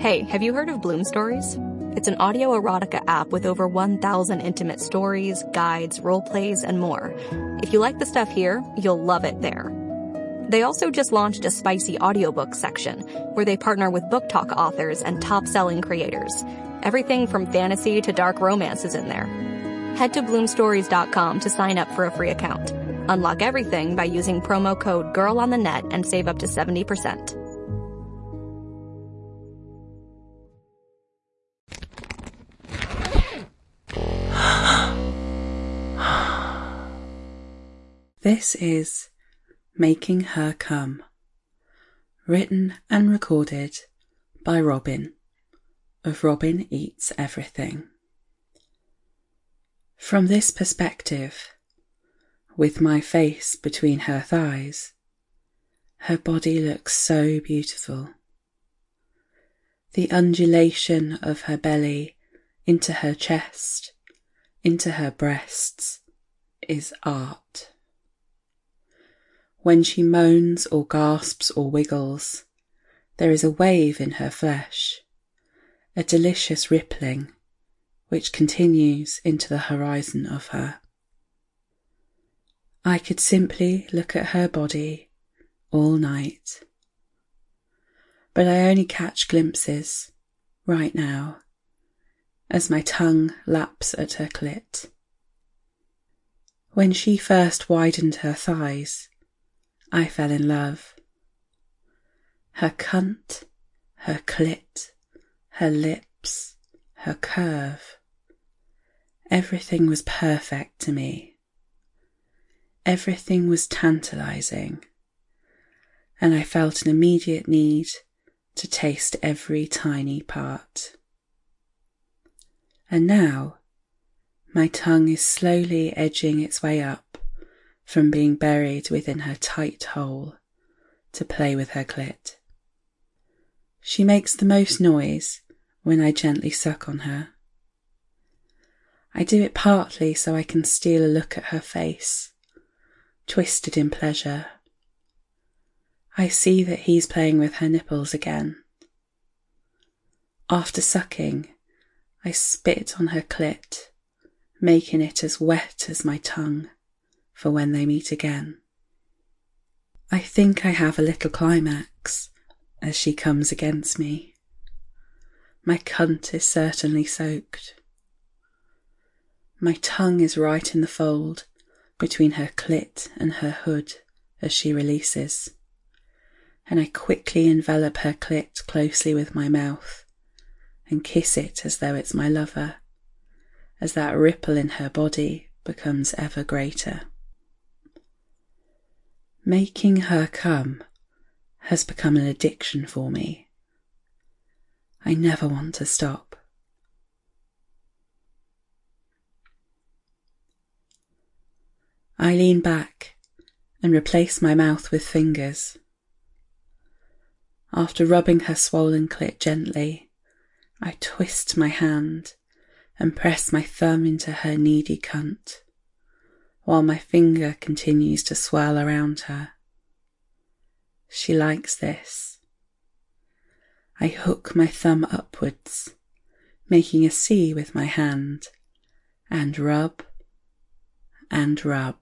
Hey, have you heard of Bloom Stories? It's an audio erotica app with over 1,000 intimate stories, guides, role plays, and more. If you like the stuff here, you'll love it there. They also just launched a spicy audiobook section where they partner with book talk authors and top-selling creators. Everything from fantasy to dark romance is in there. Head to bloomstories.com to sign up for a free account. Unlock everything by using promo code GIRLONTHENET and save up to 70%. This is Making Her Come, written and recorded by Robin, of Robin Eats Everything. From this perspective, with my face between her thighs, her body looks so beautiful. The undulation of her belly into her chest, into her breasts, is art. When she moans or gasps or wiggles, there is a wave in her flesh, a delicious rippling, which continues into the horizon of her. I could simply look at her body all night, but I only catch glimpses, right now, as my tongue laps at her clit. When she first widened her thighs, I fell in love. Her cunt, her clit, her lips, her curve. Everything was perfect to me. Everything was tantalizing, and I felt an immediate need to taste every tiny part. And now, my tongue is slowly edging its way up from being buried within her tight hole to play with her clit. She makes the most noise when I gently suck on her. I do it partly so I can steal a look at her face, twisted in pleasure. I see that he's playing with her nipples again. After sucking, I spit on her clit, making it as wet as my tongue for when they meet again. I think I have a little climax as she comes against me. My cunt is certainly soaked. My tongue is right in the fold between her clit and her hood as she releases, and I quickly envelop her clit closely with my mouth and kiss it as though it's my lover, as that ripple in her body becomes ever greater. Making her come has become an addiction for me. I never want to stop. I lean back and replace my mouth with fingers. After rubbing her swollen clit gently, I twist my hand and press my thumb into her needy cunt, while my finger continues to swirl around her. She likes this. I hook my thumb upwards, making a C with my hand, and rub and rub,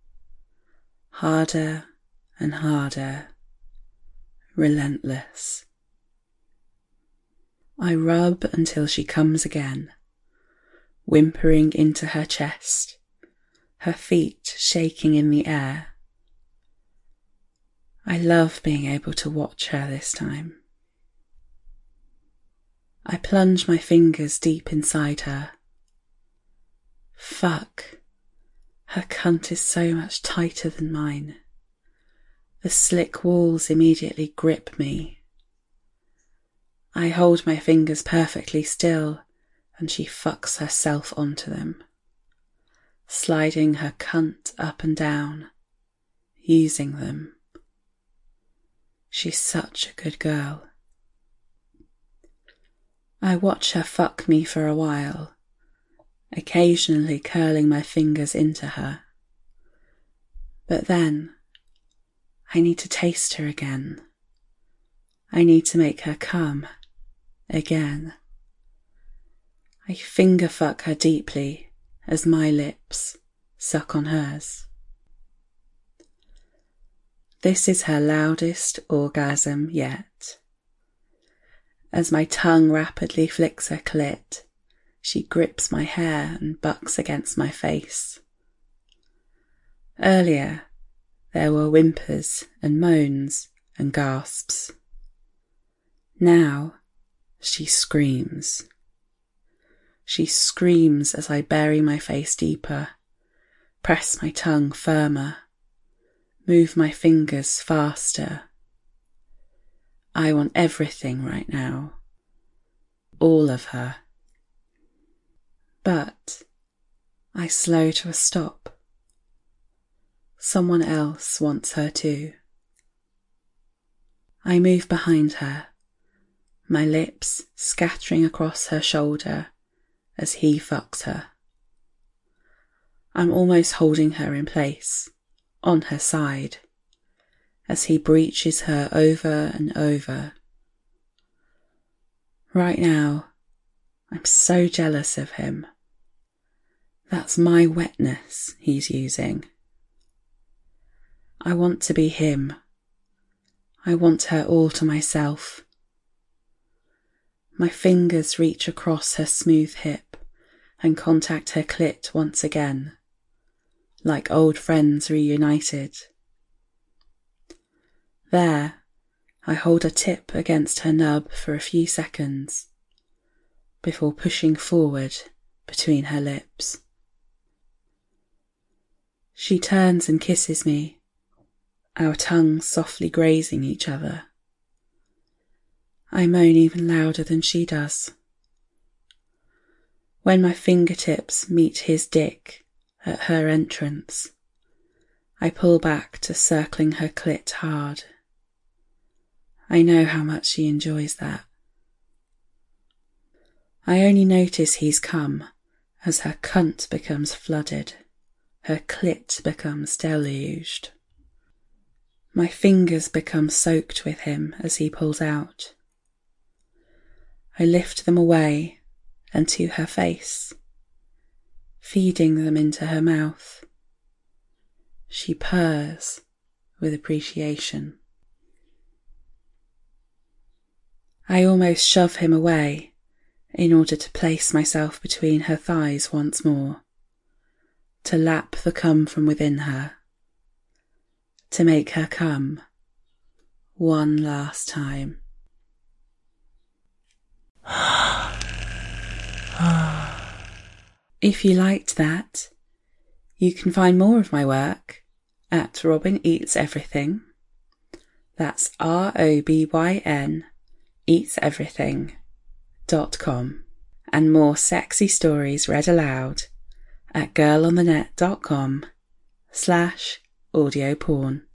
harder and harder, relentless. I rub until she comes again, whimpering into her chest, her feet shaking in the air. I love being able to watch her this time. I plunge my fingers deep inside her. Fuck. Her cunt is so much tighter than mine. The slick walls immediately grip me. I hold my fingers perfectly still, and she fucks herself onto them, sliding her cunt up and down, using them. She's such a good girl. I watch her fuck me for a while, occasionally curling my fingers into her. But then, I need to taste her again. I need to make her come again. I finger fuck her deeply as my lips suck on hers. This is her loudest orgasm yet. As my tongue rapidly flicks her clit, she grips my hair and bucks against my face. Earlier, there were whimpers and moans and gasps. Now, she screams. She screams as I bury my face deeper, press my tongue firmer, move my fingers faster. I want everything right now. All of her. But I slow to a stop. Someone else wants her too. I move behind her, my lips scattering across her shoulder as he fucks her. I'm almost holding her in place, on her side, as he breaches her over and over. Right now, I'm so jealous of him. That's my wetness he's using. I want to be him. I want her all to myself. My fingers reach across her smooth hip and contact her clit once again, like old friends reunited. There, I hold a tip against her nub for a few seconds, before pushing forward between her lips. She turns and kisses me, our tongues softly grazing each other. I moan even louder than she does. When my fingertips meet his dick at her entrance, I pull back to circling her clit hard. I know how much she enjoys that. I only notice he's come as her cunt becomes flooded, her clit becomes deluged. My fingers become soaked with him as he pulls out. I lift them away and to her face, feeding them into her mouth. She purrs with appreciation. I almost shove him away in order to place myself between her thighs once more, to lap the cum from within her, to make her come one last time. If you liked that, you can find more of my work at Robin Eats Everything. That's ROBYN eatseverything.com, and more sexy stories read aloud at girlonthenet.com/audioporn.